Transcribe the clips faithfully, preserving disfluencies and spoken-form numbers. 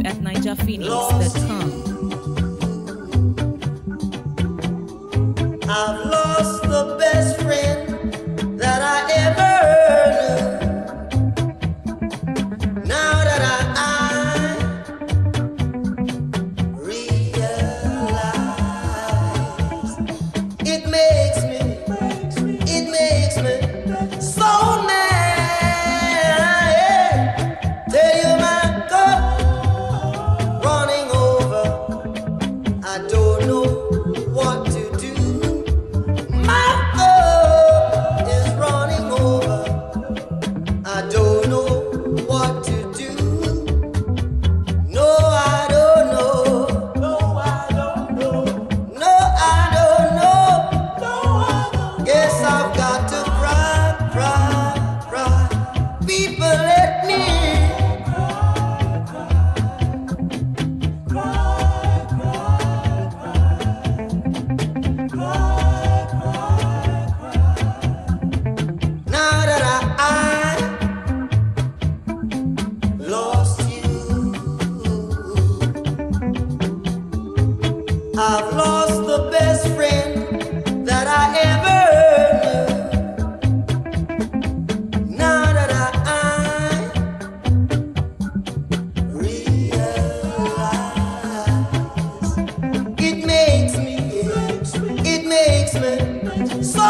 at ninja phoenix dot com. I've lost the best friend that I ever knew. Now that I, I realize, it makes me, it makes me so mad. Tell you my cup running over, I don't know what to do. My cup is running over, I don't know what to do. No, I don't know. No, I don't know. No, I don't know. No, I don't know. Guess I've got to cry, cry, cry. People let me now that I, I lost you. I've lost the best friend that I ever knew. Now that I, I realize, it makes me, it makes me so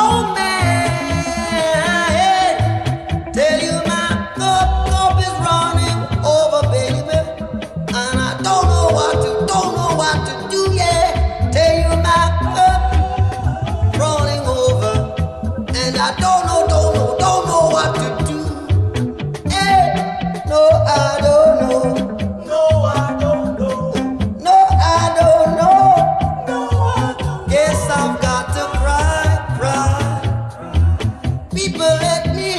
mad. Tell you my cup, cup is running over, baby, and I don't know what to, don't know what to do, yeah. Tell you my cup running over, and I don't know, don't know, don't know what to do. Hey, no, I don't know. No, I don't know. No, I don't know. No, I don't. Guess I've got to cry, cry. People let me,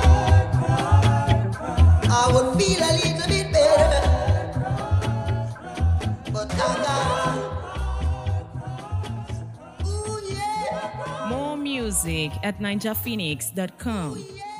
I would feel a little bit better, but I got, ooh yeah, More music at ninja phoenix dot com. ooh yeah.